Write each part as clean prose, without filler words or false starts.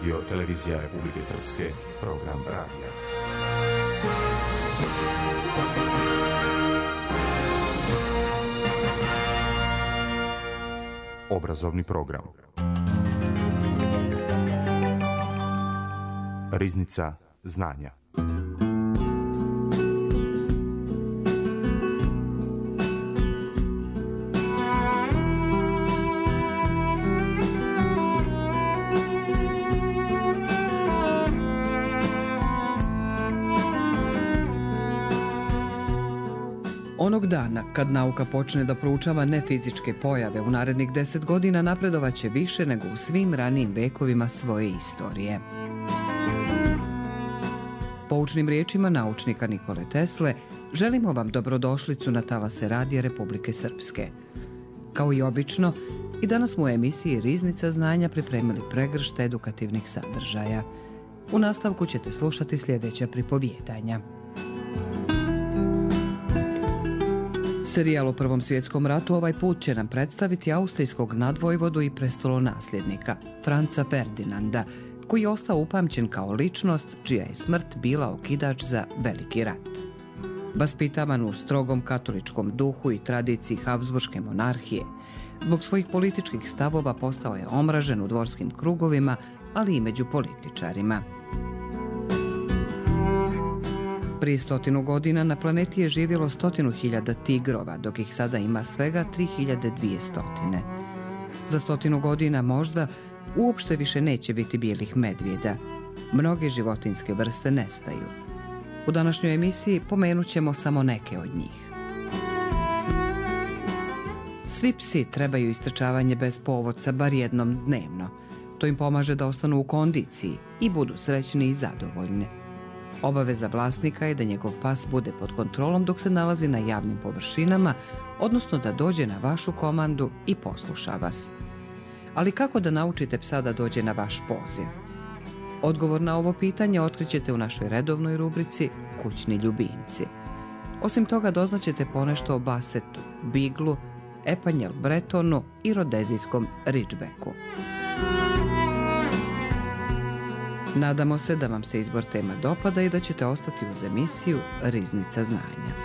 Radio Televizija Republike Srpske, program radija. Obrazovni program. Riznica znanja. Onog dana, kad nauka počne da proučava nefizičke pojave, u narednih 10 godina napredovaće više nego u svim ranijim vekovima svoje istorije. Poučnim riječima naučnika Nikole Tesle, želimo vam dobrodošlicu na talase Radija Republike Srpske. Kao i obično, i danas smo u emisiji Riznica znanja pripremili pregršt edukativnih sadržaja. U nastavku ćete slušati sljedeća pripovijedanja. Serijal o Prvom svjetskom ratu ovaj put će nam predstaviti austrijskog nadvojvodu i prestolonasljednika, Franca Ferdinanda, koji je ostao upamćen kao ličnost čija je smrt bila okidač za veliki rat. Vaspitavan u strogom katoličkom duhu i tradiciji Habsburške monarhije, zbog svojih političkih stavova postao je omražen u dvorskim krugovima, ali i među političarima. Prije 100 godina na planeti je živjelo 100.000 tigrova, dok ih sada ima svega 3.200. Za 100 godina možda uopšte više neće biti bijelih medvjeda. Mnoge životinjske vrste nestaju. U današnjoj emisiji pomenut ćemo samo neke od njih. Svi psi trebaju istrčavanje bez povodca bar jednom dnevno. To im pomaže da ostanu u kondiciji i budu srećni i zadovoljni. Obaveza vlasnika je da njegov pas bude pod kontrolom dok se nalazi na javnim površinama, odnosno da dođe na vašu komandu i posluša vas. Ali kako da naučite psa da dođe na vaš poziv? Odgovor na ovo pitanje otkrićete u našoj redovnoj rubrici Kućni ljubimci. Osim toga doznaćete ponešto o Bassetu, Biglu, Epanjel Bretonu i rodezijskom Ridgebacku. Nadamo se da vam se izbor tema dopada i da ćete ostati uz emisiju Riznica znanja.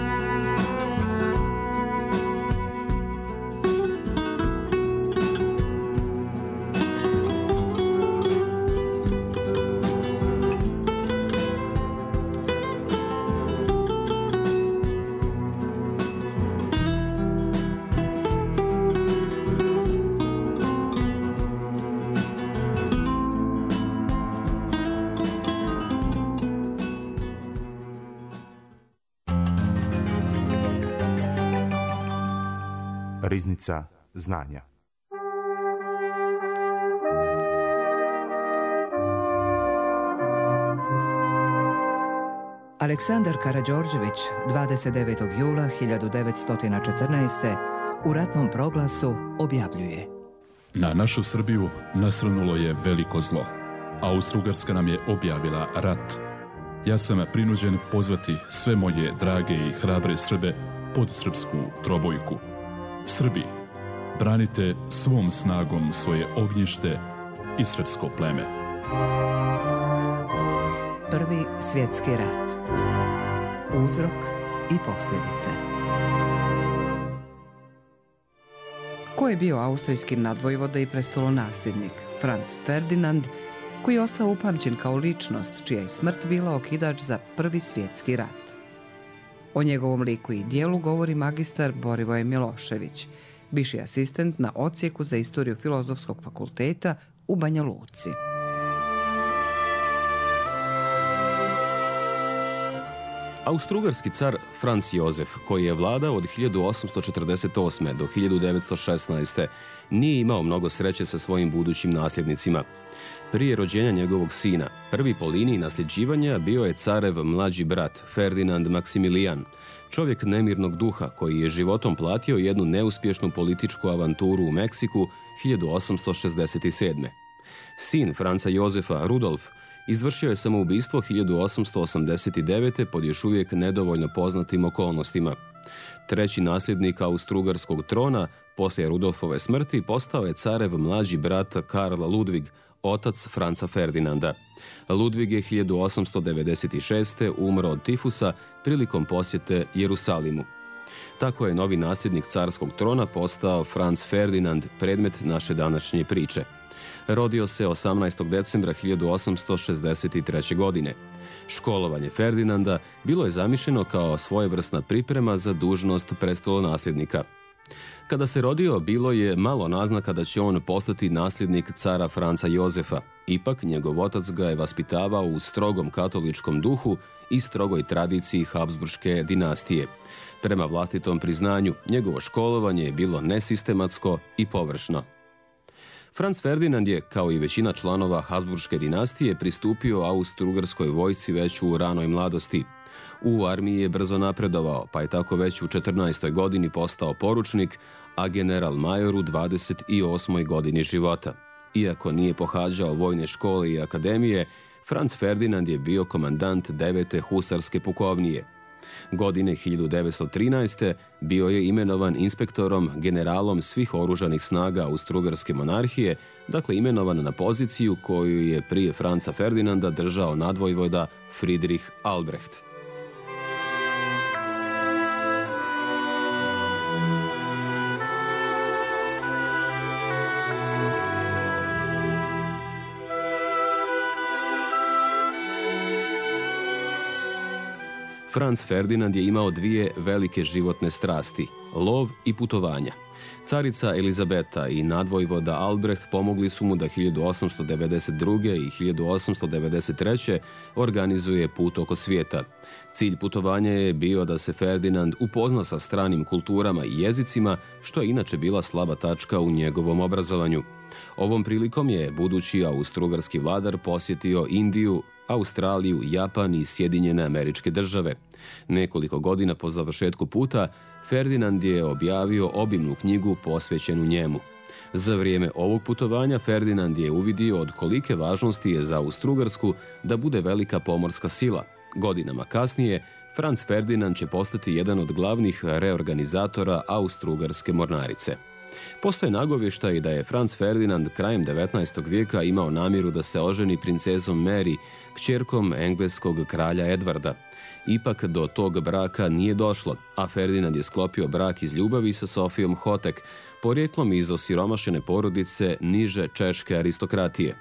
Riznica znanja. Aleksandar Karađorđević 29. jula 1914. u ratnom proglasu objavljuje: Na našu Srbiju nasrnulo je veliko zlo. Austro-Ugarska nam je objavila rat. Ja sam prinuđen pozvati sve moje drage i hrabre Srbe pod srpsku trobojku. Srbi, branite svom snagom svoje ognjište i srpsko pleme. Prvi svjetski rat. Uzrok i posljedice. Ko je bio austrijski nadvojvoda i prestolonasljednik Franz Ferdinand, koji je ostao upamćen kao ličnost čija je smrt bila okidač za Prvi svjetski rat? O njegovom liku i dijelu govori magistar Borivoje Milošević, viši asistent na odsjeku za istoriju Filozofskog fakulteta u Banja Luci. Austro-Ugarski car Franz Jozef, koji je vladao od 1848. do 1916. nije imao mnogo sreće sa svojim budućim nasljednicima. Prije rođenja njegovog sina, prvi po liniji nasljeđivanja bio je carev mlađi brat Ferdinand Maksimilijan, čovjek nemirnog duha koji je životom platio jednu neuspješnu političku avanturu u Meksiku 1867. Sin Franca Jozefa, Rudolf, izvršio je samoubistvo 1889. pod još uvijek nedovoljno poznatim okolnostima. Treći nasljednik Austro-Ugarskog trona, poslije Rudolfove smrti, postao je carev mlađi brat Karl Ludvig, otac Franca Ferdinanda. Ludvig je 1896. umro od tifusa prilikom posjete Jerusalimu. Tako je novi nasljednik carskog trona postao Franz Ferdinand, predmet naše današnje priče. Rodio se 18. decembra 1863. godine. Školovanje Ferdinanda bilo je zamišljeno kao svojevrsna priprema za dužnost prestolonasljednika. Kada se rodio, bilo je malo naznaka da će on postati nasljednik cara Franca Jozefa. Ipak, njegov otac ga je vaspitavao u strogom katoličkom duhu i strogoj tradiciji Habsburške dinastije. Prema vlastitom priznanju, njegovo školovanje je bilo nesistematsko i površno. Franz Ferdinand je, kao i većina članova Habsburške dinastije, pristupio Austro-Ugarskoj vojsci već u ranoj mladosti. U armiji je brzo napredovao, pa je tako već u 14. godini postao poručnik, a general major u 28. godini života. Iako nije pohađao vojne škole i akademije, Franz Ferdinand je bio komandant 9. husarske pukovnije. Godine 1913. bio je imenovan inspektorom generalom svih oružanih snaga Austro-Ugarske monarhije, dakle imenovan na poziciju koju je prije Franca Ferdinanda držao nadvojvoda Friedrich Albrecht. Franz Ferdinand je imao dvije velike životne strasti, lov i putovanja. Carica Elizabeta i nadvojvoda Albrecht pomogli su mu da 1892. i 1893. organizuje put oko svijeta. Cilj putovanja je bio da se Ferdinand upozna sa stranim kulturama i jezicima, što je inače bila slaba tačka u njegovom obrazovanju. Ovom prilikom je budući austrougarski vladar posjetio Indiju, Australiju, Japan i Sjedinjene Američke Države. Nekoliko godina po završetku puta, Ferdinand je objavio obimnu knjigu posvećenu njemu. Za vrijeme ovog putovanja Ferdinand je uvidio od kolike važnosti je za Austro-Ugarsku da bude velika pomorska sila. Godinama kasnije, Franz Ferdinand će postati jedan od glavnih reorganizatora Austro-Ugarske mornarice. Postoje nagovještaj da je Franz Ferdinand krajem 19. vijeka imao namjeru da se oženi princezom Mary, kćerkom engleskog kralja Edvarda. Ipak do tog braka nije došlo, a Ferdinand je sklopio brak iz ljubavi sa Sofijom Hotek, porijeklom iz osiromašene porodice niže češke aristokratije.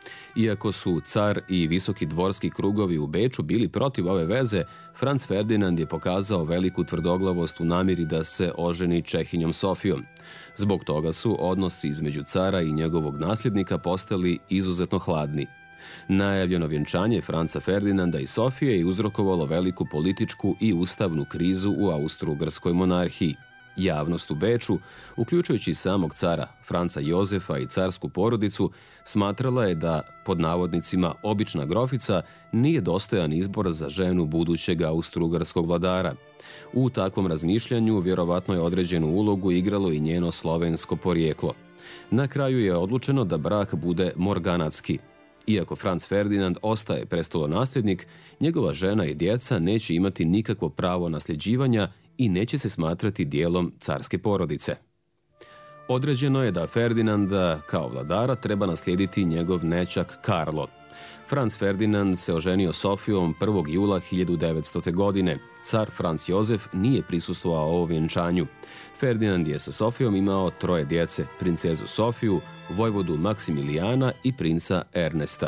Iako su car i visoki dvorski krugovi u Beču bili protiv ove veze, Franz Ferdinand je pokazao veliku tvrdoglavost u namjeri da se oženi Čehinjom Sofijom. Zbog toga su odnosi između cara i njegovog nasljednika postali izuzetno hladni. Najavljeno vjenčanje Franca Ferdinanda i Sofije je uzrokovalo veliku političku i ustavnu krizu u Austro-Ugarskoj monarhiji. Javnost u Beču, uključujući samog cara Franca Jozefa i carsku porodicu, smatrala je da, pod navodnicima, obična grofica nije dostojan izbor za ženu budućeg austro-ugarskog vladara. U takvom razmišljanju vjerovatno je određenu ulogu igralo i njeno slovensko porijeklo. Na kraju je odlučeno da brak bude morganatski. Iako Franz Ferdinand ostaje prestolonasljednik, njegova žena i djeca neće imati nikakvo pravo nasljeđivanja i neće se smatrati dijelom carske porodice. Određeno je da Ferdinanda kao vladara treba naslijediti njegov nećak Karlo. Franz Ferdinand se oženio Sofijom 1. jula 1900. godine. Car Franz Jozef nije prisustvovao ovom vjenčanju. Ferdinand je sa Sofijom imao 3 djece, princezu Sofiju, vojvodu Maksimilijana i princa Ernesta.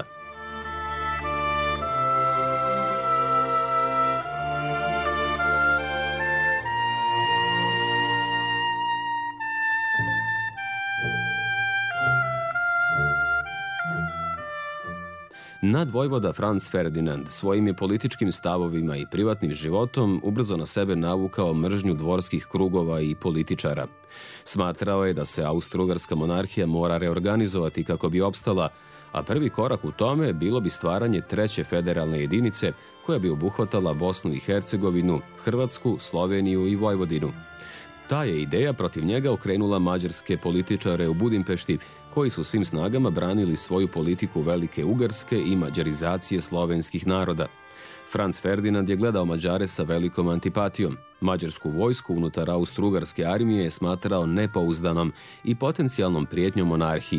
Nadvojvoda Franz Ferdinand svojim je političkim stavovima i privatnim životom ubrzo na sebe navukao mržnju dvorskih krugova i političara. Smatrao je da se Austro-Ugarska monarhija mora reorganizovati kako bi opstala, a prvi korak u tome bilo bi stvaranje 3. federalne jedinice koja bi obuhvatala Bosnu i Hercegovinu, Hrvatsku, Sloveniju i Vojvodinu. Ta je ideja protiv njega okrenula mađarske političare u Budimpešti, koji su svim snagama branili svoju politiku Velike Ugarske i mađarizacije slovenskih naroda. Franz Ferdinand je gledao Mađare sa velikom antipatijom. Mađarsku vojsku unutar Austro-Ugarske armije je smatrao nepouzdanom i potencijalnom prijetnjom monarhiji.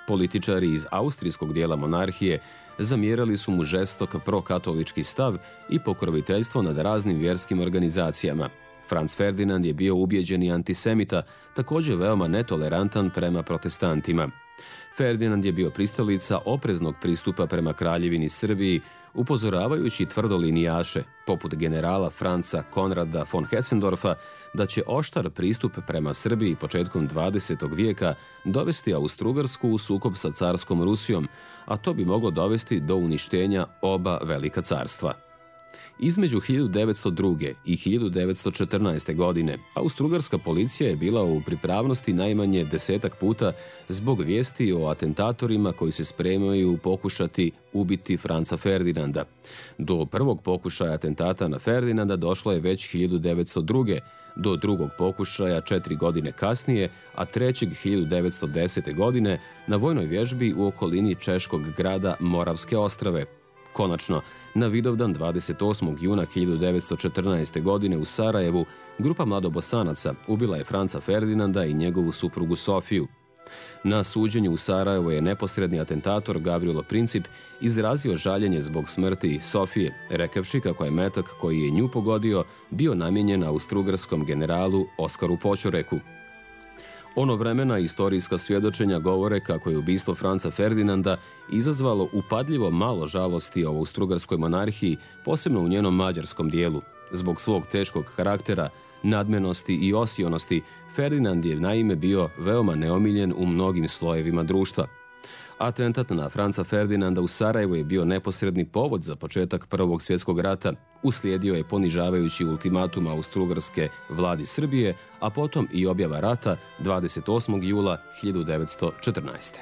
Političari iz austrijskog dijela monarhije zamjerali su mu žestok prokatolički stav i pokroviteljstvo nad raznim vjerskim organizacijama. Franz Ferdinand je bio ubijeđeni antisemita, također veoma netolerantan prema protestantima. Ferdinand je bio pristalica opreznog pristupa prema kraljevini Srbiji, upozoravajući tvrdolinijaše, poput generala Franca Konrada von Hetzendorfa, da će oštar pristup prema Srbiji početkom 20. vijeka dovesti Austro-Ugarsku u sukob sa carskom Rusijom, a to bi moglo dovesti do uništenja oba velika carstva. Između 1902. i 1914. godine Austro-Ugarska policija je bila u pripravnosti najmanje 10 puta zbog vijesti o atentatorima koji se spremaju pokušati ubiti Franca Ferdinanda. Do prvog pokušaja atentata na Ferdinanda došlo je već 1902. do drugog pokušaja 4 godine kasnije, a trećeg 1910. godine na vojnoj vježbi u okolini češkog grada Moravske Ostrave. Konačno, na Vidovdan 28. juna 1914. godine u Sarajevu, grupa mladobosanaca ubila je Franca Ferdinanda i njegovu suprugu Sofiju. Na suđenju u Sarajevu je neposredni atentator Gavrilo Princip izrazio žaljenje zbog smrti Sofije, rekavši kako je metak koji je nju pogodio bio namijenjen austrougarskom generalu Oskaru Poćoreku. Ono vremena istorijska svjedočenja govore kako je ubistvo Franca Ferdinanda izazvalo upadljivo malo žalosti o austrougarskoj monarhiji, posebno u njenom mađarskom dijelu. Zbog svog teškog karaktera, nadmenosti i osionosti, Ferdinand je naime bio veoma neomiljen u mnogim slojevima društva. Atentat na Franca Ferdinanda u Sarajevu je bio neposredni povod za početak Prvog svjetskog rata. Uslijedio je ponižavajući ultimatum Austro-Ugarske vladi Srbije, a potom i objava rata 28. jula 1914.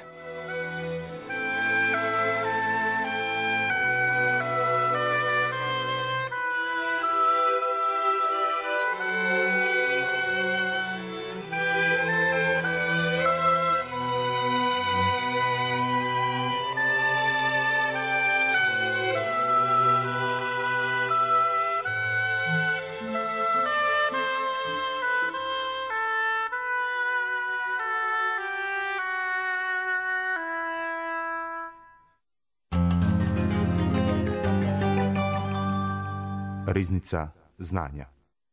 Riznica znanja.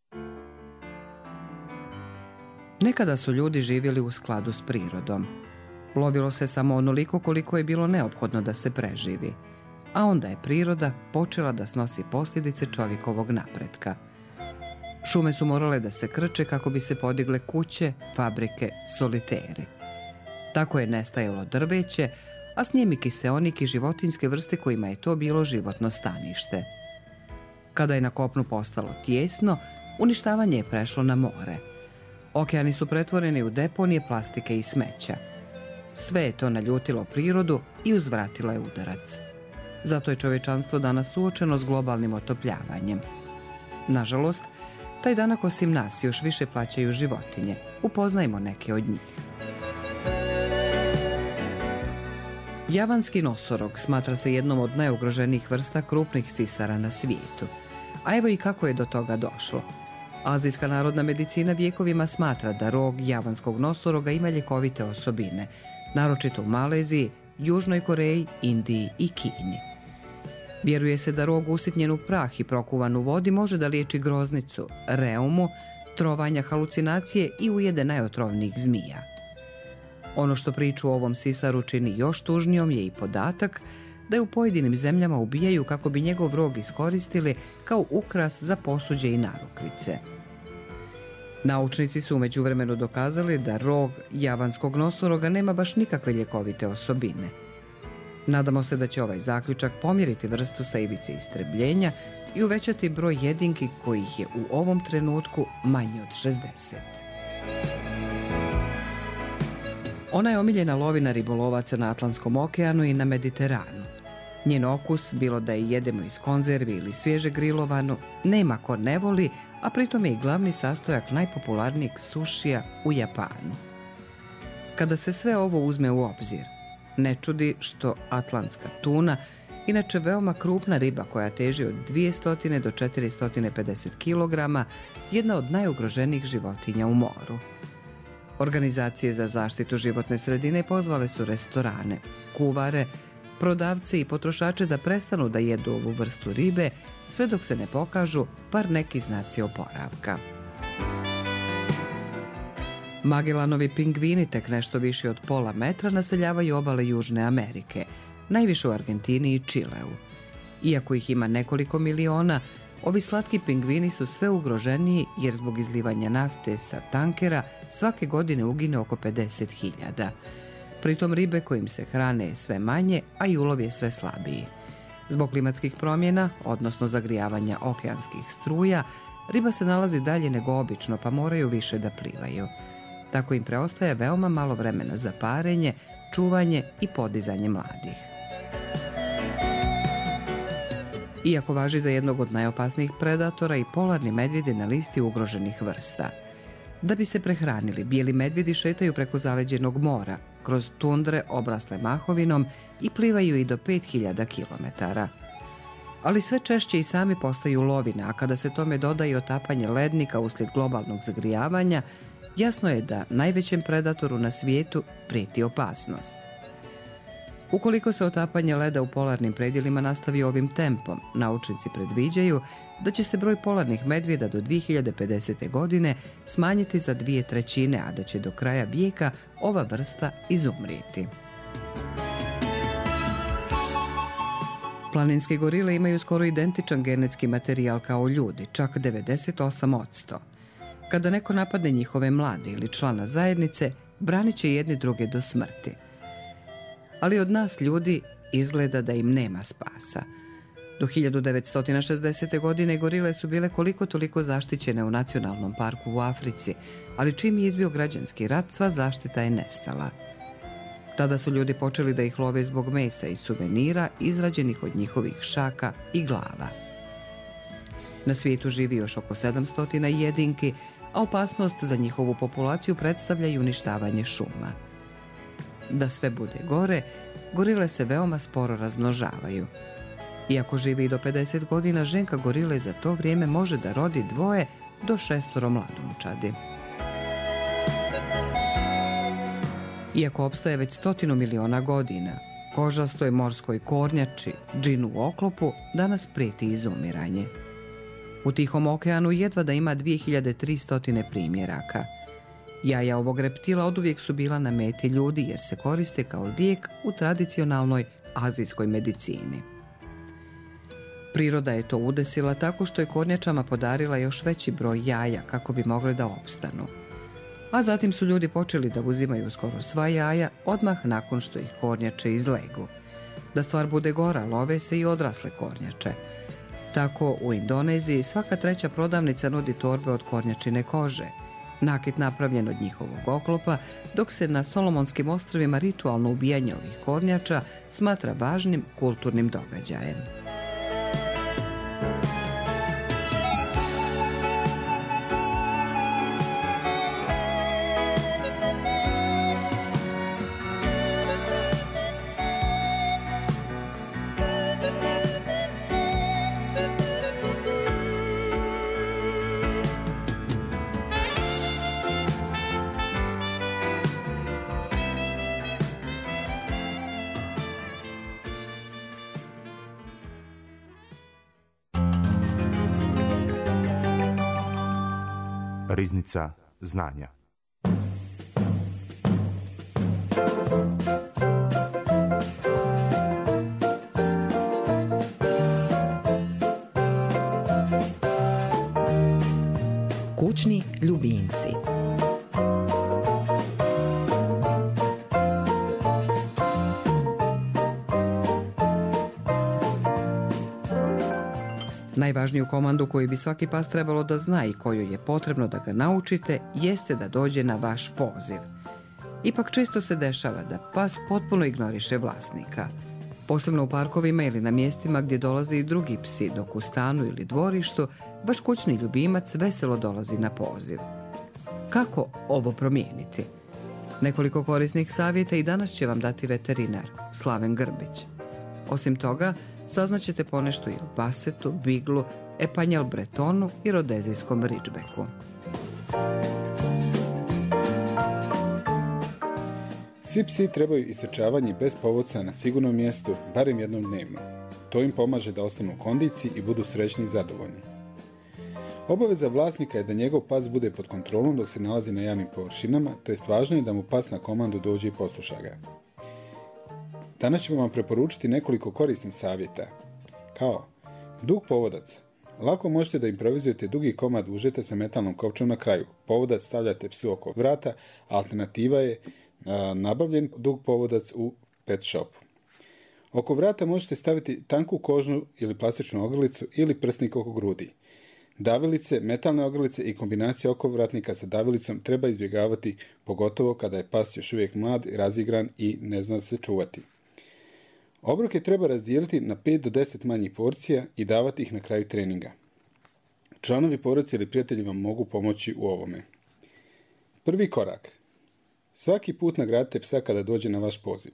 Nekada su ljudi živjeli u skladu s prirodom. Lovilo se samo onoliko koliko je bilo neophodno da se preživi, a onda je priroda počela da snosi posljedice čovjekovog napretka. Šume su morale da se krče kako bi se podigle kuće, fabrike, soliteri. Tako je nestajalo drveće, a s njim i kiseonik i životinjske vrste kojima je to bilo životno stanište. Kada je na kopnu postalo tijesno, uništavanje je prešlo na more. Okeani su pretvoreni u deponije plastike i smeća. Sve je to naljutilo prirodu i uzvratilo je udarac. Zato je čovječanstvo danas suočeno s globalnim otopljavanjem. Nažalost, taj danak osim nas još više plaćaju životinje. Upoznajmo neke od njih. Javanski nosorog smatra se jednom od najugroženijih vrsta krupnih sisara na svijetu. A evo i kako je do toga došlo. Azijska narodna medicina vjekovima smatra da rog javanskog nosoroga ima ljekovite osobine, naročito u Maleziji, Južnoj Koreji, Indiji i Kini. Vjeruje se da rog usitnjen u prah i prokuvan u vodi može da liječi groznicu, reumu, trovanja, halucinacije i ujede najotrovnijih zmija. Ono što priču o ovom sisaru čini još tužnijom je i podatak da je u pojedinim zemljama ubijaju kako bi njegov rog iskoristili kao ukras za posuđe i narukvice. Naučnici su u međuvremenu dokazali da rog javanskog nosoroga nema baš nikakve ljekovite osobine. Nadamo se da će ovaj zaključak pomjeriti vrstu sa ivice istrebljenja i uvećati broj jedinki kojih je u ovom trenutku manje od 60. Ona je omiljena lovina ribolovaca na Atlantskom okeanu i na Mediteranu. Njen okus, bilo da je jedemo iz konzervi ili svježe grilovanu, nema ko ne voli, a pritom je i glavni sastojak najpopularnijeg sušija u Japanu. Kada se sve ovo uzme u obzir, ne čudi što atlantska tuna, inače veoma krupna riba koja teži od 200 do 450 kg, jedna od najugroženijih životinja u moru. Organizacije za zaštitu životne sredine pozvale su restorane, kuvare, prodavce i potrošače da prestanu da jedu ovu vrstu ribe sve dok se ne pokažu bar neki znaci oporavka. Magellanovi pingvini, tek nešto više od pola metra, naseljavaju obale Južne Amerike, najviše u Argentini i Čileu. Iako ih ima nekoliko miliona, ovi slatki pingvini su sve ugroženiji jer zbog izlivanja nafte sa tankera svake godine ugine oko 50.000. Pritom ribe kojim se hrane je sve manje, a i ulov je sve slabiji. Zbog klimatskih promjena, odnosno zagrijavanja okeanskih struja, riba se nalazi dalje nego obično, pa moraju više da plivaju. Tako im preostaje veoma malo vremena za parenje, čuvanje i podizanje mladih. Iako važi za jednog od najopasnijih predatora, i polarni medvjed je na listi ugroženih vrsta. Da bi se prehranili, bijeli medvjedi šetaju preko zaleđenog mora, kroz tundre obrasle mahovinom i plivaju i do 5000 km. Ali sve češće i sami postaju lovina, a kada se tome doda i otapanje lednika uslijed globalnog zagrijavanja, jasno je da najvećem predatoru na svijetu prijeti opasnost. Ukoliko se otapanje leda u polarnim predjelima nastavi ovim tempom, naučnici predviđaju da će se broj polarnih medvjeda do 2050. godine smanjiti za 2/3, a da će do kraja vijeka ova vrsta izumrijeti. Planinske gorile imaju skoro identičan genetski materijal kao ljudi, čak 98%. Kada neko napadne njihove mlade ili člana zajednice, branit će jedni druge do smrti. Ali od nas ljudi izgleda da im nema spasa. Do 1960. godine gorile su bile koliko toliko zaštićene u nacionalnom parku u Africi, ali čim je izbio građanski rat, sva zaštita je nestala. Tada su ljudi počeli da ih love zbog mesa i suvenira izrađenih od njihovih šaka i glava. Na svijetu živi još oko 700 jedinki, a opasnost za njihovu populaciju predstavlja i uništavanje šuma. Da sve bude gore, gorile se veoma sporo razmnožavaju. Iako živi i do 50 godina, ženka gorile za to vrijeme može da rodi 2 do 6 mladunčadi. Iako opstaje već 100 miliona godina, kožastoj morskoj kornjači, džinu u oklopu, danas prijeti izumiranje. U Tihom okeanu jedva da ima 2300 primjeraka. Jaja ovog reptila oduvijek su bila na meti ljudi jer se koriste kao lijek u tradicionalnoj azijskoj medicini. Priroda je to udesila tako što je kornjačama podarila još veći broj jaja kako bi mogle da opstanu. A zatim su ljudi počeli da uzimaju skoro sva jaja odmah nakon što ih kornjače izlegu. Da stvar bude gora, love se i odrasle kornjače. Tako u Indoneziji svaka 3. prodavnica nudi torbe od kornjačine kože, nakit napravljen od njihovog oklopa, dok se na Solomonskim ostrvima ritualno ubijanje ovih kornjača smatra važnim kulturnim događajem. Riznica znanja. Kućni ljubimci. Najvažniju komandu koju bi svaki pas trebalo da zna i koju je potrebno da ga naučite jeste da dođe na vaš poziv. Ipak često se dešava da pas potpuno ignoriše vlasnika. Posebno u parkovima ili na mjestima gdje dolaze i drugi psi, dok u stanu ili dvorištu vaš kućni ljubimac veselo dolazi na poziv. Kako ovo promijeniti? Nekoliko korisnih savjeta i danas će vam dati veterinar Slaven Grbić. Osim toga, saznaćete ponešto i o Bassetu, Biglu, Epanjel Bretonu i rodezijskom Ridgebacku. Svi psi trebaju istrčavanje bez povodca na sigurnom mjestu, barem jednom dnevno. To im pomaže da ostanu u kondiciji i budu srećni i zadovoljni. Obaveza vlasnika je da njegov pas bude pod kontrolom dok se nalazi na javnim površinama, to jest važno je da mu pas na komandu dođe i posluša ga. Danas ćemo vam preporučiti nekoliko korisnih savjeta. Kao dug povodac. Lako možete da improvizujete dugi komad užeta sa metalnom kopčom na kraju. Povodac stavljate psu oko vrata, a alternativa je nabavljen dug povodac u pet shopu. Oko vrata možete staviti tanku kožnu ili plastičnu ogrlicu ili prsnik oko grudi. Davilice, metalne ogrlice i kombinacija okovratnika sa davilicom treba izbjegavati, pogotovo kada je pas još uvijek mlad, razigran i ne zna se čuvati. Obroke treba razdijeliti na 5 do 10 manjih porcija i davati ih na kraju treninga. Članovi porodice ili prijatelji vam mogu pomoći u ovome. Prvi korak. Svaki put nagradite psa kada dođe na vaš poziv.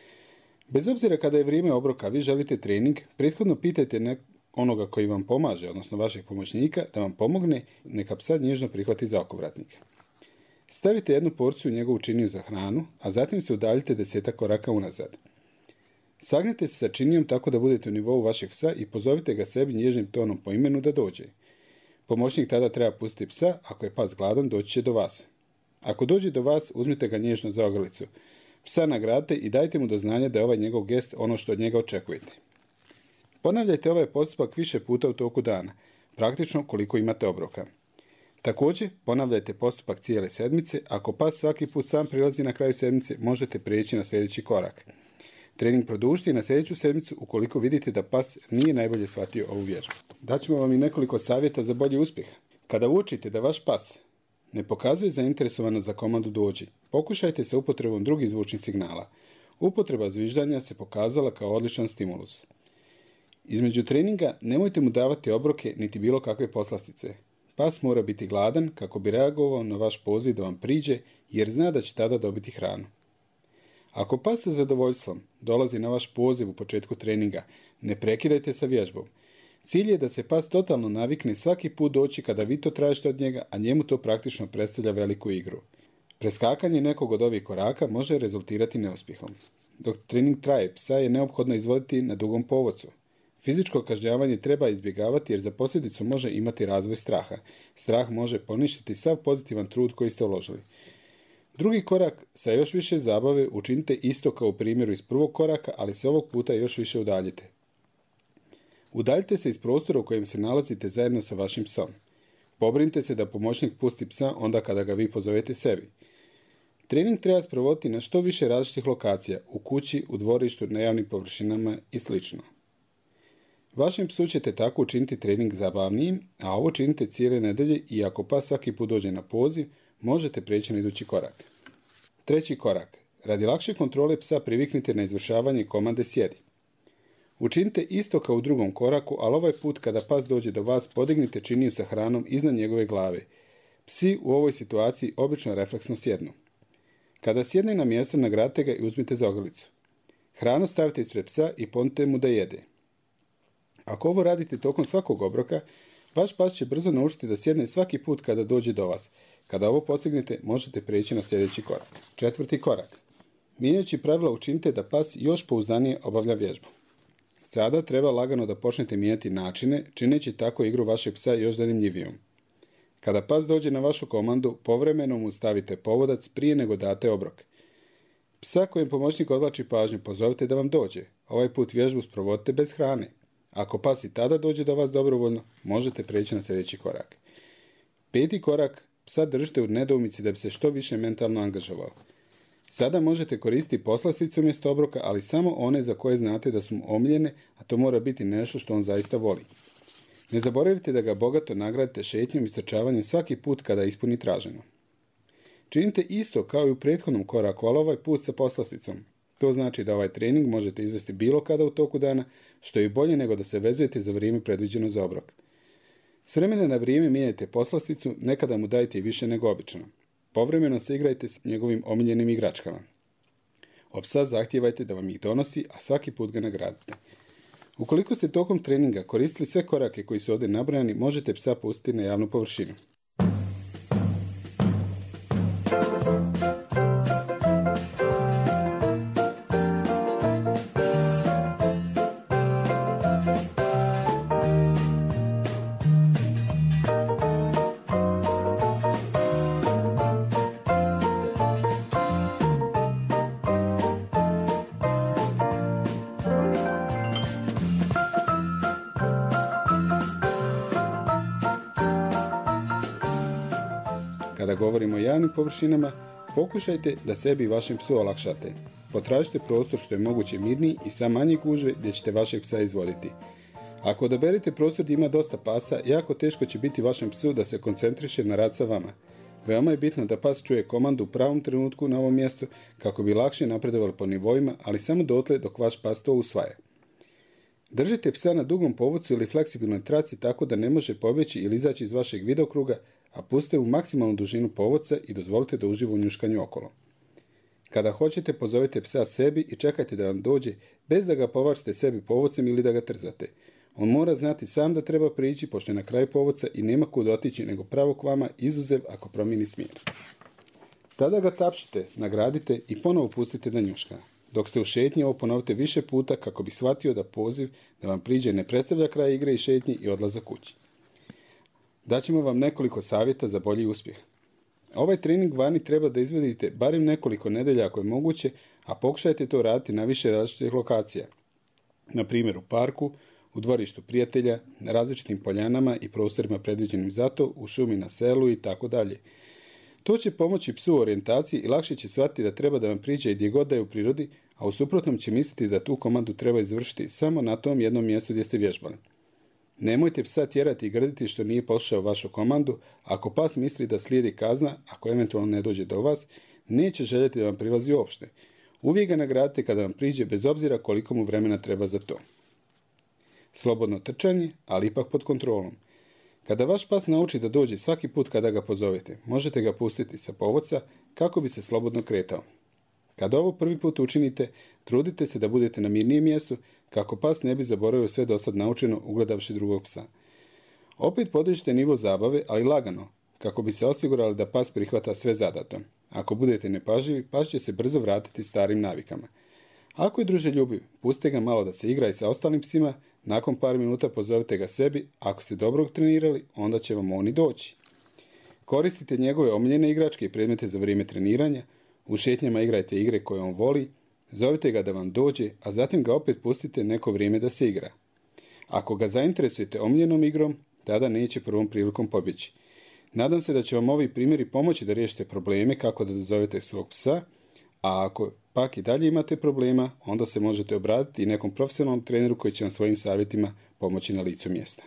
Bez obzira kada je vrijeme obroka, vi želite trening, prethodno pitajte onoga koji vam pomaže, odnosno vašeg pomoćnika, da vam pomogne, neka psa nježno prihvati za okovratnik. Stavite jednu porciju u njegovu činiju za hranu, a zatim se udaljite 10 koraka unazad. Sagnite se sa činijom tako da budete u nivou vašeg psa i pozovite ga sebi nježnim tonom po imenu da dođe. Pomoćnik tada treba pustiti psa, ako je pas gladan, doći će do vas. Ako dođe do vas, uzmite ga nježno za ogrlicu. Psa nagradite i dajte mu do znanja da je ovaj njegov gest ono što od njega očekujete. Ponavljajte ovaj postupak više puta u toku dana, praktično koliko imate obroka. Također, ponavljajte postupak cijele sedmice, ako pas svaki put sam prilazi na kraju sedmice, možete prijeći na sljedeći korak. Trening produžite na sljedeću sedmicu ukoliko vidite da pas nije najbolje shvatio ovu vježbu. Daćemo vam i nekoliko savjeta za bolji uspjeh. Kada uočite da vaš pas ne pokazuje zainteresovanost za komandu dođi, pokušajte sa upotrebom drugih zvučnih signala. Upotreba zviždanja se pokazala kao odličan stimulus. Između treninga nemojte mu davati obroke niti bilo kakve poslastice. Pas mora biti gladan kako bi reagovao na vaš poziv da vam priđe jer zna da će tada dobiti hranu. Ako pas sa zadovoljstvom dolazi na vaš poziv u početku treninga, ne prekidajte sa vježbom. Cilj je da se pas totalno navikne svaki put doći kada vi to tražite od njega, a njemu to praktično predstavlja veliku igru. Preskakanje nekog od ovih koraka može rezultirati neuspjehom. Dok trening traje, psa je neophodno izvoditi na dugom povodcu. Fizičko kažnjavanje treba izbjegavati jer za posljedicu može imati razvoj straha. Strah može poništiti sav pozitivan trud koji ste uložili. Drugi korak, sa još više zabave, učinite isto kao u primjeru iz prvog koraka, ali se ovog puta još više udaljite. Udaljite se iz prostora u kojem se nalazite zajedno sa vašim psom. Pobrinite se da pomoćnik pusti psa onda kada ga vi pozovete sebi. Trening treba sprovoditi na što više različitih lokacija, u kući, u dvorištu, na javnim površinama i sl. Vašem psu ćete tako učiniti trening zabavnijim, a ovo činite cijele nedelje i ako pas svaki put dođe na poziv, možete prijeći na idući korak. Treći korak. Radi lakše kontrole psa priviknite na izvršavanje komande sjedi. Učinite isto kao u drugom koraku, ali ovaj put kada pas dođe do vas, podignite činiju sa hranom iznad njegove glave. Psi u ovoj situaciji obično refleksno sjednu. Kada sjedne na mjesto, nagradite ga i uzmite za ogrlicu. Hranu stavite ispred psa i ponudite mu da jede. Ako ovo radite tokom svakog obroka, vaš pas će brzo naučiti da sjedne svaki put kada dođe do vas. Kada ovo postignete, možete prijeći na sljedeći korak. Četvrti korak. Mijenjajući pravila učinite da pas još pouzdanije obavlja vježbu. Sada treba lagano da počnete mijenjati načine, čineći tako igru vašeg psa još zanimljivijom. Kada pas dođe na vašu komandu, povremeno mu stavite povodac prije nego date obrok. Psa kojem pomoćnik odvlači pažnju, pozovite da vam dođe. Ovaj put vježbu sprovodite bez hrane. Ako pas i tada dođe do vas dobrovoljno, možete prijeći na sljedeći korak. Peti korak. Psa držite u nedoumici da bi se što više mentalno angažovao. Sada možete koristiti poslastice umjesto obroka, ali samo one za koje znate da su mu omiljene, a to mora biti nešto što on zaista voli. Ne zaboravite da ga bogato nagradite šetnjom i strčavanjem svaki put kada ispuni traženo. Činite isto kao i u prethodnom koraku, ali ovaj put sa poslasticom. To znači da ovaj trening možete izvesti bilo kada u toku dana, što je bolje nego da se vezujete za vrijeme predviđeno za obrok. S vremena na vrijeme mijenjajte poslasticu, nekada mu dajte i više nego obično. Povremeno se igrajte s njegovim omiljenim igračkama. Od psa zahtijevajte da vam ih donosi, a svaki put ga nagradite. Ukoliko ste tokom treninga koristili sve korake koji su ovdje nabrojani, možete psa pustiti na javnu površinu. Kada govorimo o javnim površinama, pokušajte da sebi i vašem psu olakšate. Potražite prostor što je moguće mirniji i sa manje gužve gdje ćete vašeg psa izvoditi. Ako odaberete prostor gdje ima dosta pasa, jako teško će biti vašem psu da se koncentriše na rad sa vama. Veoma je bitno da pas čuje komandu u pravom trenutku na ovom mjestu kako bi lakše napredovali po nivoima, ali samo dotle dok vaš pas to usvaja. Držite psa na dugom povodcu ili fleksibilnoj traci tako da ne može pobjeći ili izaći iz vašeg vidokruga, a pustite mu maksimalnu dužinu povodca i dozvolite da uživa u njuškanju okolo. Kada hoćete, pozovite psa sebi i čekajte da vam dođe bez da ga povlačite sebi povodcem ili da ga trzate. On mora znati sam da treba prići pošto je na kraju povodca i nema kud otići nego pravo k vama, izuzev ako promijeni smjer. Tada ga tapšite, nagradite i ponovo pustite da njuška. Dok ste u šetnji, ovo ponovite više puta kako bi shvatio da poziv da vam priđe ne predstavlja kraj igre i šetnji i odlazak kući. Daćemo vam nekoliko savjeta za bolji uspjeh. Ovaj trening vani treba da izvedite barem nekoliko nedelja ako je moguće, a pokušajte to raditi na više različitih lokacija. Na primjer u parku, u dvorištu prijatelja, na različitim poljanama i prostorima predviđenim za to, u šumi na selu i tako dalje. To će pomoći psu u orijentaciji i lakše će shvatiti da treba da vam priđe gdje god da je u prirodi, a u suprotnom će misliti da tu komandu treba izvršiti samo na tom jednom mjestu gdje ste vježbali. Nemojte psa tjerati i grditi što nije poslušao vašu komandu. Ako pas misli da slijedi kazna, ako eventualno ne dođe do vas, neće željeti da vam prilazi uopšte. Uvijek ga nagradite kada vam priđe bez obzira koliko mu vremena treba za to. Slobodno trčanje, ali ipak pod kontrolom. Kada vaš pas nauči da dođe svaki put kada ga pozovete, možete ga pustiti sa povodca kako bi se slobodno kretao. Kada ovo prvi put učinite, trudite se da budete na mirnijem mjestu kako pas ne bi zaboravio sve do sad naučeno ugledavši drugog psa. Opet podižite nivo zabave, ali lagano, kako bi se osigurali da pas prihvata sve zadato. Ako budete nepažljivi, pas će se brzo vratiti starim navikama. Ako je druželjubiv, pustite ga malo da se igra i sa ostalim psima, nakon par minuta pozovite ga sebi, ako ste dobro trenirali, onda će vam oni doći. Koristite njegove omiljene igračke i predmete za vrijeme treniranja, u šetnjama igrajte igre koje on voli, zovite ga da vam dođe, a zatim ga opet pustite neko vrijeme da se igra. Ako ga zainteresujete omiljenom igrom, tada neće prvom prilikom pobjeći. Nadam se da će vam ovi primjeri pomoći da riješite probleme kako da dozovete svog psa, a ako pak i dalje imate problema, onda se možete obratiti i nekom profesionalnom treneru koji će vam svojim savjetima pomoći na licu mjesta.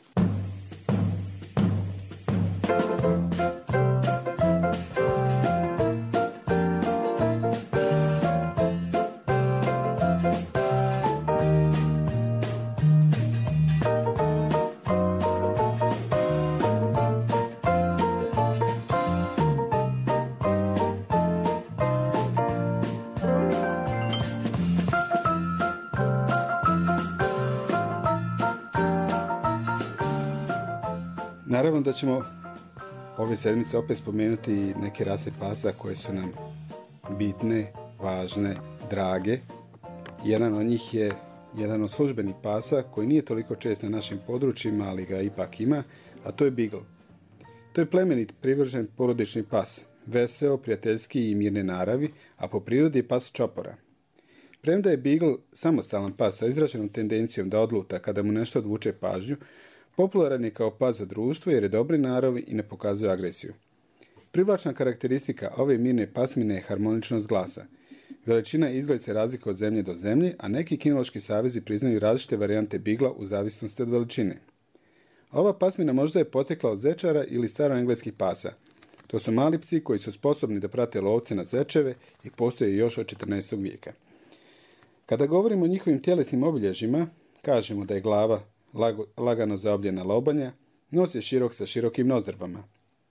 Naravno da ćemo ove sedmice opet spomenuti neke rase pasa koje su nam bitne, važne, drage. Jedan od njih je jedan od službenih pasa koji nije toliko čest na našim područjima, ali ga ipak ima, a to je Beagle. To je plemenit, privržen porodični pas, veseo, prijateljski i mirne naravi, a po prirodi je pas čopora. Premda je Beagle samostalan pas sa izraženom tendencijom da odluta kada mu nešto odvuče pažnju, popularan je kao pas za društvo jer je dobre naravi i ne pokazuje agresiju. Privlačna karakteristika ove mirne pasmine je harmoničnost glasa. Veličina i izgled se razlikuje od zemlje do zemlje, a neki kinološki savezi priznaju različite varijante Beagla u zavisnosti od veličine. Ova pasmina možda je potekla od zečara ili staroengleskih pasa. To su mali psi koji su sposobni da prate lovce na zečeve i postoje još od 14. vijeka. Kada govorimo o njihovim tjelesnim obilježjima, kažemo da je glava lagano zaobljena lobanja, nos je širok sa širokim nozdrvama.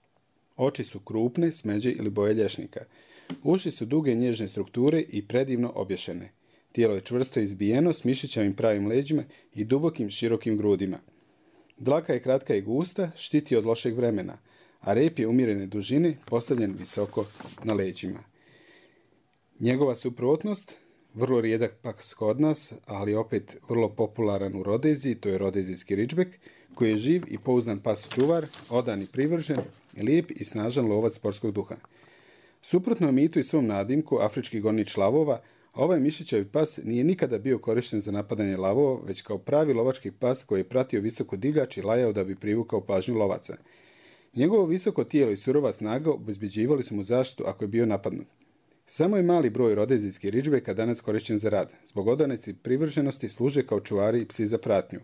Oči su krupne, smeđe ili boje lješnika. Uši su duge nježne strukture i predivno obješene. Tijelo je čvrsto izbijeno s mišićavim pravim leđima i dubokim širokim grudima. Dlaka je kratka i gusta, štiti od lošeg vremena, a rep je umjerene dužine, postavljen visoko na leđima. Njegova suprotnost, vrlo rijedak pak kod nas, ali opet vrlo popularan u Rodeziji, to je rodezijski ridgeback, koji je živ i pouzdan pas čuvar, odan i privržen, lijep i snažan lovac sportskog duha. Suprotno mitu i svom nadimku afrički gonič lavova, ovaj mišićavi pas nije nikada bio korišten za napadanje lavova, već kao pravi lovački pas koji je pratio visoku divljač i lajao da bi privukao pažnju lovaca. Njegovo visoko tijelo i surova snaga obezbeđivali su mu zaštitu ako je bio napadnut. Samo je mali broj rodezijskih ridžbeka danas korišćen za rad. Zbog odanosti i privrženosti služe kao čuvari i psi za pratnju.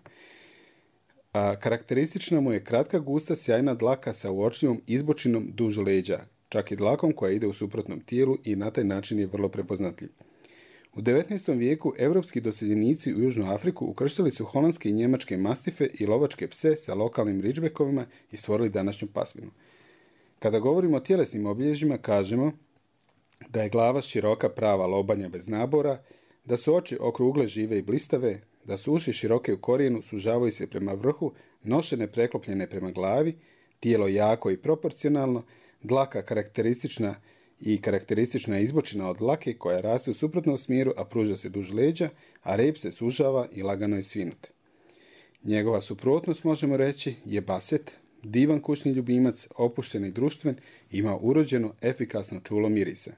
A karakteristična mu je kratka, gusta, sjajna dlaka sa uočljivom izbočinom duž leđa, čak i dlakom koja ide u suprotnom tijelu i na taj način je vrlo prepoznatljiv. U 19. vijeku evropski doseljenici u Južnu Afriku ukrštali su holandske i njemačke mastife i lovačke pse sa lokalnim ridžbekovima i stvorili današnju pasminu. Kada govorimo o tjelesnim obilježjima, kažemo da je glava široka, prava, lobanja bez nabora, da su oči okrugle, žive i blistave, da su uši široke u korijenu, sužavaju se prema vrhu, nošene preklopljene prema glavi, tijelo jako i proporcionalno, dlaka karakteristična je izbočina od dlake koja raste u suprotnom smjeru, a pruža se duž leđa, a rep se sužava i lagano je svinut. Njegova suprotnost, možemo reći, je Baset, divan kućni ljubimac, opušten i društven, ima urođeno, efikasno čulo mirisa.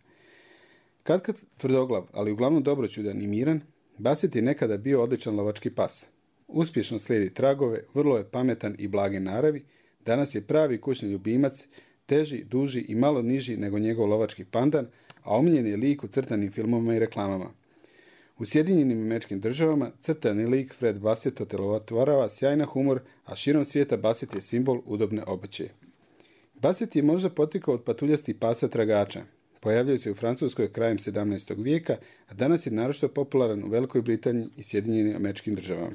Kad tvrdoglav, ali uglavnom dobroćudan i miran, Baset je nekada bio odličan lovački pas. Uspješno slijedi tragove, vrlo je pametan i blage naravi, danas je pravi kućni ljubimac, teži, duži i malo niži nego njegov lovački pandan, a omiljen je lik u crtanim filmovima i reklamama. U Sjedinjenim Američkim Državama crtani lik Fred Basset otelotvorava sjajna humor, a širom svijeta Basset je simbol udobne obuće. Basset je možda potekao od patuljastih pasa tragača. Pojavljaju se u Francuskoj krajem 17. vijeka, a danas je naročito popularan u Velikoj Britaniji i Sjedinjenim Američkim Državama.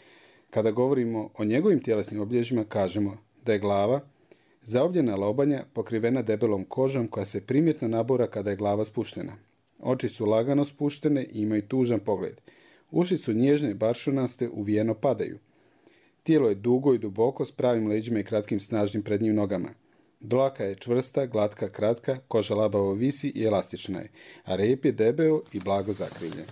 Kada govorimo o njegovim tjelesnim obilježjima, kažemo da je glava zaobljena lobanja pokrivena debelom kožom koja se primjetno nabora kada je glava spuštena. Oči su lagano spuštene i imaju tužan pogled. Uši su nježne i baršunaste, uvijeno padaju. Tijelo je dugo i duboko s pravim leđima i kratkim snažnim prednjim nogama. Dlaka je čvrsta, glatka, kratka, koža labavo visi i elastična je, a rep je debeo i blago zakrivljen.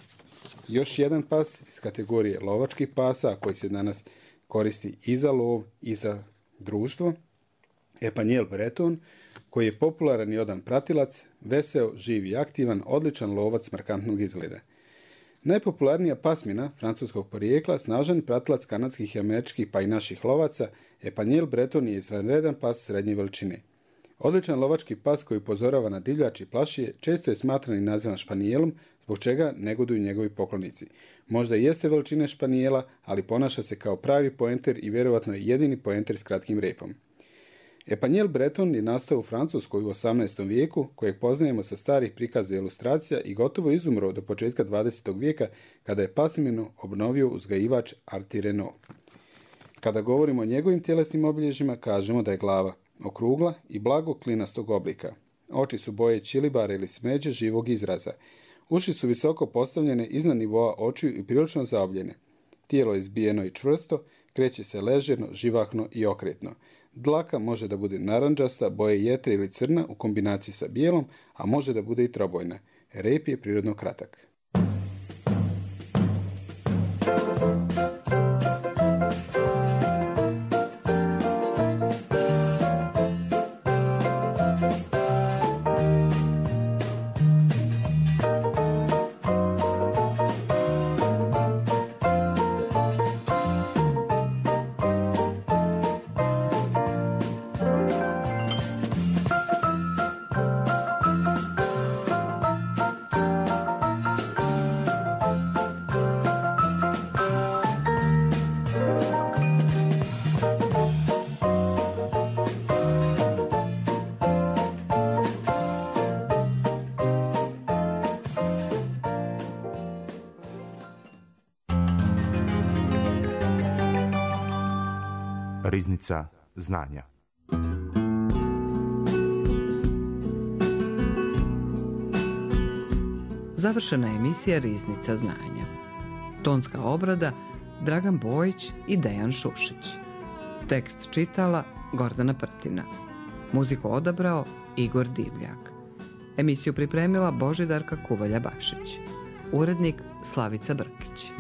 Još jedan pas iz kategorije lovačkih pasa, koji se danas koristi i za lov i za društvo, Epaniel Breton, koji je popularan i odan pratilac, veseo, živ i aktivan, odličan lovac markantnog izgleda. Najpopularnija pasmina francuskog porijekla, snažan pratilac kanadskih i američkih pa i naših lovaca, Epaniel Breton je izvanredan pas srednje veličine. Odličan lovački pas koji upozorava na divljač i plašije, često je smatran i nazivan španijelom, zbog čega negoduju njegovi poklonici. Možda i jeste veličine španijela, ali ponaša se kao pravi poenter i vjerovatno je jedini poenter s kratkim repom. Epaniel Breton je nastao u Francuskoj u 18. vijeku, kojeg poznajemo sa starih prikaza i ilustracija i gotovo izumro do početka 20. vijeka, kada je pasminu obnovio uzgajivač Arti Renaud. Kada govorimo o njegovim tjelesnim obilježjima, kažemo da je glava okrugla i blago klinastog oblika. Oči su boje čilibara ili smeđe živog izraza. Uši su visoko postavljene iznad nivoa očiju i prilično zaobljene. Tijelo je zbijeno i čvrsto, kreće se ležerno, živahno i okretno. Dlaka može da bude narandžasta, boje jetre ili crna u kombinaciji sa bijelom, a može da bude i trobojna. Rep je prirodno kratak. Riznica znanja. Završena je emisija Riznica znanja. Tonska obrada Dragan Bojić i Dejan Šušić. Tekst čitala Gordana Prtina. Muziku odabrao Igor Divljak. Emisiju pripremila Božidarka Kuvalja-Bašić. Urednik Slavica Brkić.